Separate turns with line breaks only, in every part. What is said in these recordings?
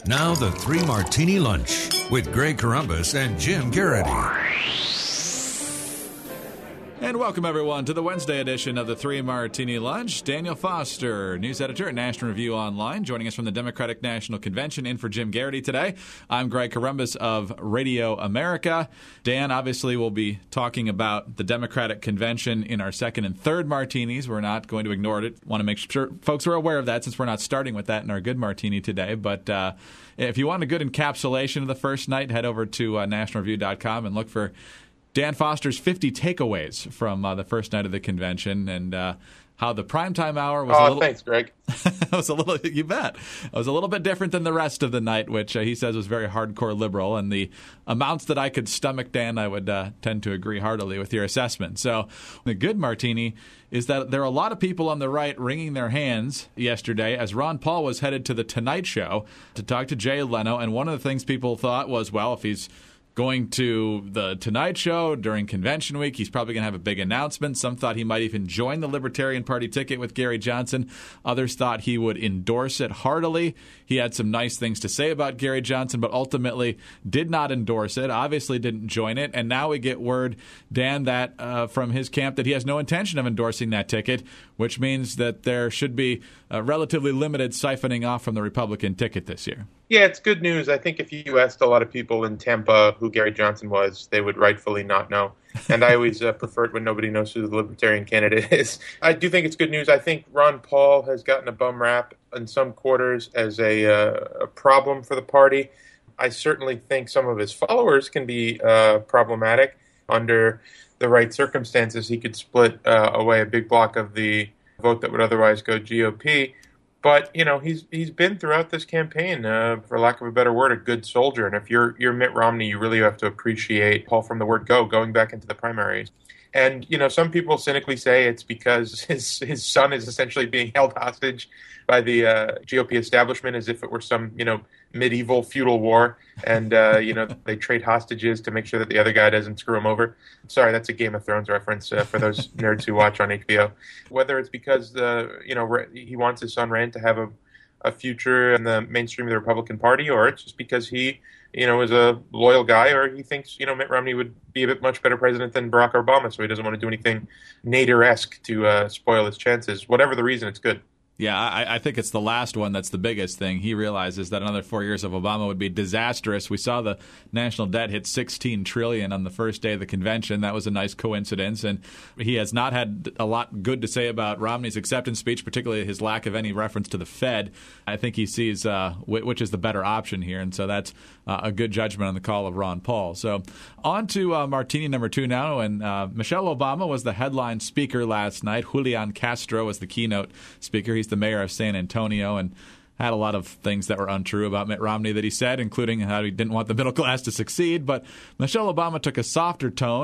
Now the Three Martini Lunch with Greg Corombos and Jim Garrity.
And welcome, everyone, to the Wednesday edition of the Three Martini Lunch. Daniel Foster, news editor at National Review Online, joining us from the Democratic National Convention, in for Jim Garrity today. I'm Greg Corombos of Radio America. Dan, obviously, will be talking about the Democratic Convention in our second and third martinis. We're not going to ignore it. Want to make sure folks are aware of that, since we're not starting with that in our good martini today. But if you want a good encapsulation of the first night, head over to nationalreview.com and look for Dan Foster's 50 takeaways from the first night of the convention, and how the primetime hour was a little...
thanks, Greg.
You bet. It was a little bit different than the rest of the night, which he says was very hardcore liberal. And the amounts that I could stomach, Dan, I would tend to agree heartily with your assessment. So the good martini is that there are a lot of people on the right wringing their hands yesterday as Ron Paul was headed to The Tonight Show to talk to Jay Leno. And one of the things people thought was, well, if he's going to The Tonight Show during convention week, he's probably going to have a big announcement. Some thought he might even join the Libertarian Party ticket with Gary Johnson. Others thought he would endorse it heartily. He had some nice things to say about Gary Johnson, but ultimately did not endorse it, obviously didn't join it. And now we get word, Dan, that from his camp that he has no intention of endorsing that ticket, which means that there should be a relatively limited siphoning off from the Republican ticket this year.
Yeah, it's good news. I think if you asked a lot of people in Tampa who Gary Johnson was, they would rightfully not know. And I always prefer it when nobody knows who the Libertarian candidate is. I do think it's good news. I think Ron Paul has gotten a bum rap in some quarters as a problem for the party. I certainly think some of his followers can be problematic. Under the right circumstances, he could split away a big block of the vote that would otherwise go GOP. But, you know, he's been throughout this campaign, for lack of a better word, a good soldier. And if you're Mitt Romney, you really have to appreciate Paul from the word go, going back into the primaries. And, you know, some people cynically say it's because his son is essentially being held hostage by the GOP establishment as if it were some, you know, medieval feudal war. And, you know, they trade hostages to make sure that the other guy doesn't screw him over. Sorry, that's a Game of Thrones reference for those nerds who watch on HBO. Whether it's because, you know, he wants his son Rand to have a future in the mainstream of the Republican Party, or it's just because he, you know, is a loyal guy, or he thinks, you know, Mitt Romney would be a much better president than Barack Obama, so he doesn't want to do anything Nader-esque to spoil his chances. Whatever the reason, it's good.
Yeah, I think it's the last one that's the biggest thing. He realizes that another 4 years of Obama would be disastrous. We saw the national debt hit $16 trillion on the first day of the convention. That was a nice coincidence. And he has not had a lot good to say about Romney's acceptance speech, particularly his lack of any reference to the Fed. I think he sees which is the better option here. And so that's a good judgment on the call of Ron Paul. So on to martini number two now. And Michelle Obama was the headline speaker last night. Julian Castro was the keynote speaker. He's the mayor of San Antonio, and had a lot of things that were untrue about Mitt Romney that he said, including how he didn't want the middle class to succeed. But Michelle Obama took a softer tone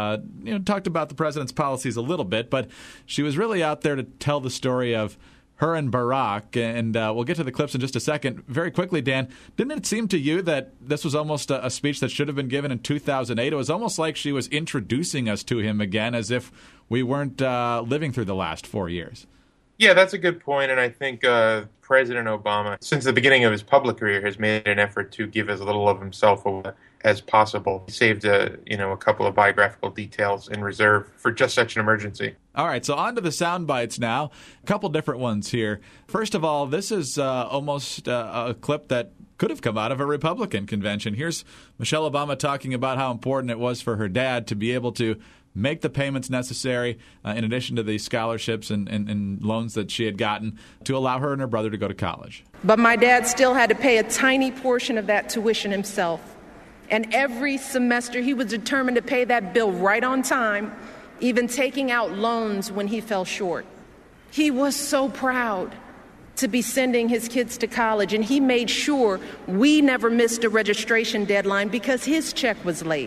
and talked about the president's policies a little bit, but she was really out there to tell the story of her and Barack, and we'll get to the clips in just a second. Very quickly, Dan, didn't it seem to you that this was almost a speech that should have been given in 2008? It was almost like she was introducing us to him again, as if we weren't living through the last 4 years.
Yeah, that's a good point, and I think President Obama, since the beginning of his public career, has made an effort to give as little of himself as possible. He saved a couple of biographical details in reserve for just such an emergency.
All right, so on to the sound bites now. A couple different ones here. First of all, this is almost a clip that could have come out of a Republican convention. Here's Michelle Obama talking about how important it was for her dad to be able to make the payments necessary, in addition to the scholarships and loans that she had gotten, to allow her and her brother to go to college.
But my dad still had to pay a tiny portion of that tuition himself. And every semester he was determined to pay that bill right on time, even taking out loans when he fell short. He was so proud to be sending his kids to college, and he made sure we never missed a registration deadline because his check was late.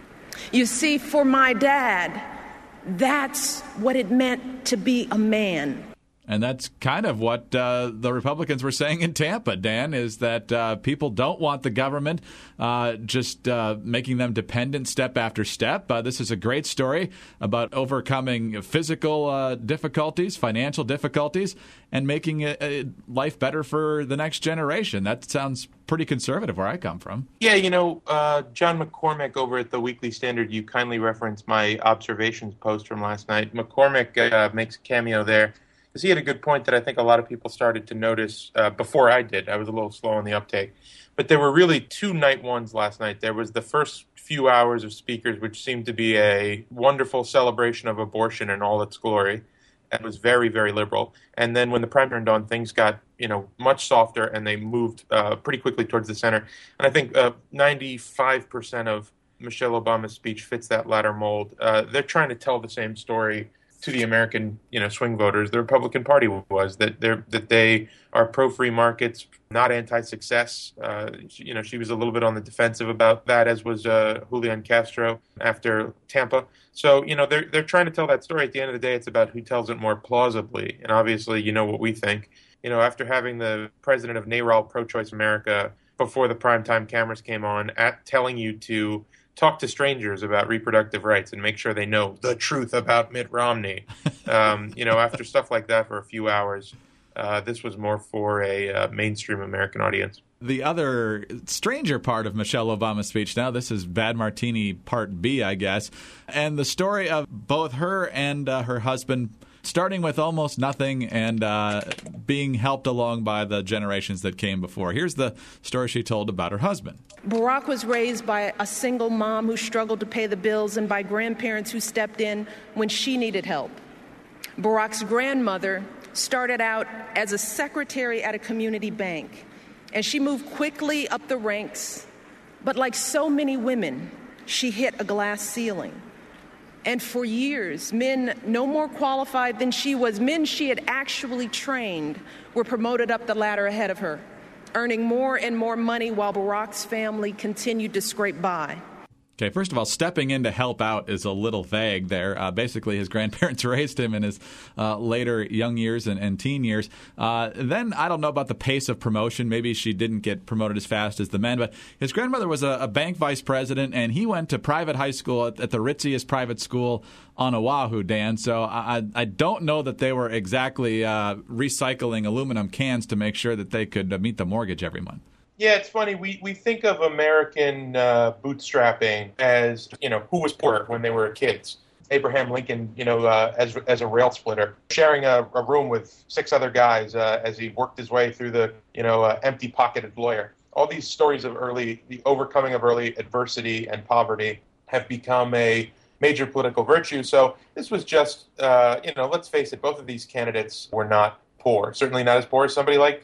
You see, for my dad, that's what it meant to be a man.
And that's kind of what the Republicans were saying in Tampa, Dan, is that people don't want the government just making them dependent step after step. This is a great story about overcoming physical difficulties, financial difficulties, and making life better for the next generation. That sounds pretty conservative where I come from.
Yeah, John McCormick over at the Weekly Standard, you kindly referenced my observations post from last night. McCormick makes a cameo there because he had a good point that I think a lot of people started to notice before I did. I was a little slow on the uptake. But there were really two night ones last night. There was the first few hours of speakers, which seemed to be a wonderful celebration of abortion in all its glory. It was very, very liberal. And then when the prime turned on, things got, much softer, and they moved pretty quickly towards the center. And I think 95% of Michelle Obama's speech fits that latter mold. They're trying to tell the same story to the American, swing voters. The Republican Party was that they are pro-free markets, not anti-success. She was a little bit on the defensive about that, as was Julian Castro after Tampa. So, they're trying to tell that story. At the end of the day, it's about who tells it more plausibly. And obviously, what we think. After having the president of NARAL Pro-Choice America before the primetime cameras came on, telling you to talk to strangers about reproductive rights and make sure they know the truth about Mitt Romney. After stuff like that for a few hours, this was more for a mainstream American audience.
The other stranger part of Michelle Obama's speech now, this is Bad Martini Part B, I guess, and the story of both her and her husband starting with almost nothing and being helped along by the generations that came before. Here's the story she told about her husband.
Barack was raised by a single mom who struggled to pay the bills and by grandparents who stepped in when she needed help. Barack's grandmother started out as a secretary at a community bank, and she moved quickly up the ranks. But like so many women, she hit a glass ceiling. And for years, men no more qualified than she was, men she had actually trained, were promoted up the ladder ahead of her, earning more and more money while Barack's family continued to scrape by.
Okay, first of all, stepping in to help out is a little vague there. Basically, his grandparents raised him in his later young years and teen years. Then I don't know about the pace of promotion. Maybe she didn't get promoted as fast as the men. But his grandmother was a bank vice president, and he went to private high school at the ritziest private school on Oahu, Dan. So I don't know that they were exactly recycling aluminum cans to make sure that they could meet the mortgage every month.
Yeah, it's funny. We think of American bootstrapping as, who was poor when they were kids. Abraham Lincoln, as a rail splitter, sharing a room with 6 other guys as he worked his way through the, empty-pocketed lawyer. All these stories of the overcoming of early adversity and poverty have become a major political virtue. So this was just, let's face it, both of these candidates were not poor. Certainly not as poor as somebody like,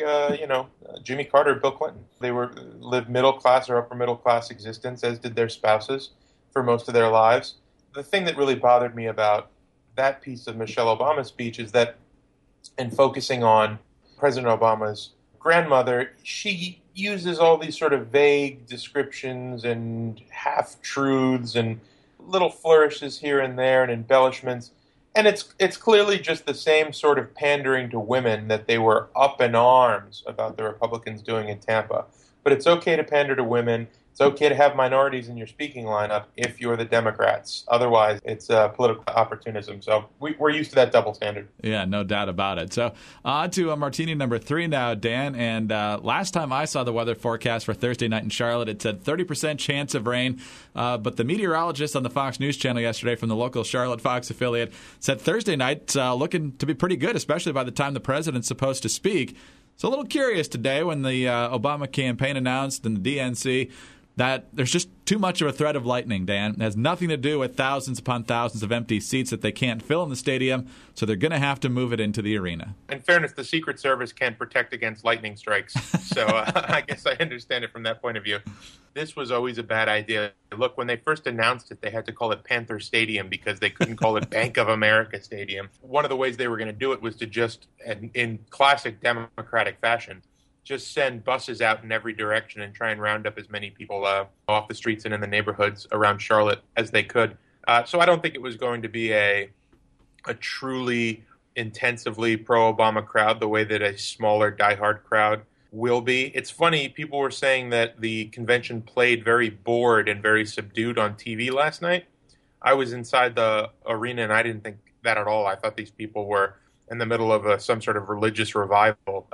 Jimmy Carter and Bill Clinton. They lived middle class or upper middle class existence, as did their spouses for most of their lives. The thing that really bothered me about that piece of Michelle Obama's speech is that, in focusing on President Obama's grandmother, she uses all these sort of vague descriptions and half-truths and little flourishes here and there and embellishments. And it's clearly just the same sort of pandering to women that they were up in arms about the Republicans doing in Tampa. But it's okay to pander to women. It's okay to have minorities in your speaking lineup if you're the Democrats. Otherwise, it's political opportunism. So we're used to that double standard.
Yeah, no doubt about it. So on to Martini number 3 now, Dan. And last time I saw the weather forecast for Thursday night in Charlotte, it said 30% chance of rain. But the meteorologist on the Fox News channel yesterday from the local Charlotte Fox affiliate said Thursday night looking to be pretty good, especially by the time the president's supposed to speak. So a little curious today when the Obama campaign announced and the DNC that there's just too much of a threat of lightning, Dan. It has nothing to do with thousands upon thousands of empty seats that they can't fill in the stadium, so they're going to have to move it into the arena.
In fairness, the Secret Service can't protect against lightning strikes, so I guess I understand it from that point of view. This was always a bad idea. Look, when they first announced it, they had to call it Panther Stadium because they couldn't call it Bank of America Stadium. One of the ways they were going to do it was to just, in classic Democratic fashion, just send buses out in every direction and try and round up as many people off the streets and in the neighborhoods around Charlotte as they could. So I don't think it was going to be a truly intensively pro-Obama crowd the way that a smaller diehard crowd will be. It's funny, people were saying that the convention played very bored and very subdued on TV last night. I was inside the arena and I didn't think that at all. I thought these people were in the middle of some sort of religious revival.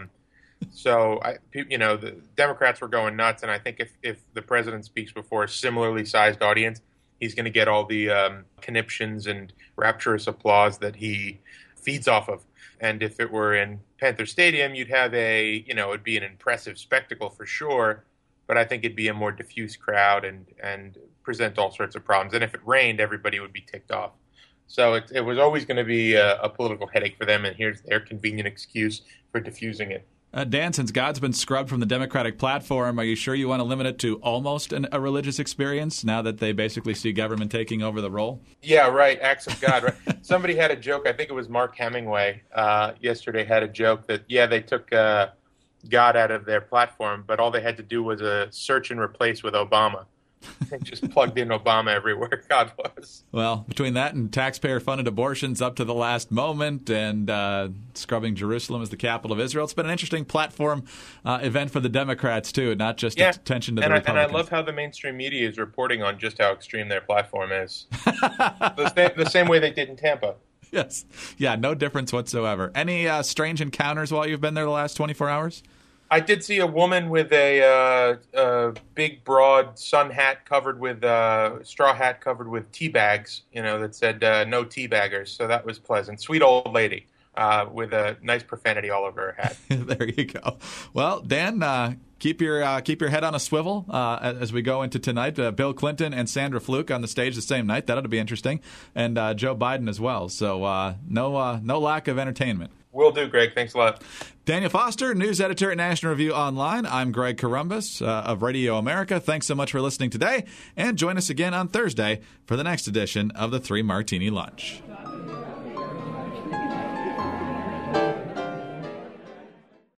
So, the Democrats were going nuts, and I think if the president speaks before a similarly sized audience, he's going to get all the conniptions and rapturous applause that he feeds off of. And if it were in Panther Stadium, you'd have it'd be an impressive spectacle for sure, but I think it'd be a more diffuse crowd and present all sorts of problems. And if it rained, everybody would be ticked off. So it was always going to be a political headache for them, and here's their convenient excuse for diffusing it.
Dan, since God's been scrubbed from the Democratic platform, are you sure you want to limit it to almost a religious experience now that they basically see government taking over the role?
Yeah, right. Acts of God. Right. Somebody had a joke. I think it was Mark Hemingway yesterday had a joke that, they took God out of their platform, but all they had to do was a search and replace with Obama. They just plugged in Obama everywhere God was.
Well, between that and taxpayer-funded abortions up to the last moment and scrubbing Jerusalem as the capital of Israel, it's been an interesting platform event for the Democrats, too, not just attention to the Republicans.
And I love how the mainstream media is reporting on just how extreme their platform is. the same way they did in Tampa.
Yes. Yeah, no difference whatsoever. Any strange encounters while you've been there the last 24 hours?
I did see a woman with a big, broad sun hat covered with straw hat covered with tea bags, that said "No tea baggers." So that was pleasant. Sweet old lady with a nice profanity all over her hat.
There you go. Well, Dan, keep your head on a swivel as we go into tonight. Bill Clinton and Sandra Fluke on the stage the same night. That ought to be interesting, and Joe Biden as well. So no lack of entertainment.
Will do, Greg. Thanks a lot.
Daniel Foster, news editor at National Review Online. I'm Greg Corombos of Radio America. Thanks so much for listening today, and join us again on Thursday for the next edition of the Three Martini Lunch.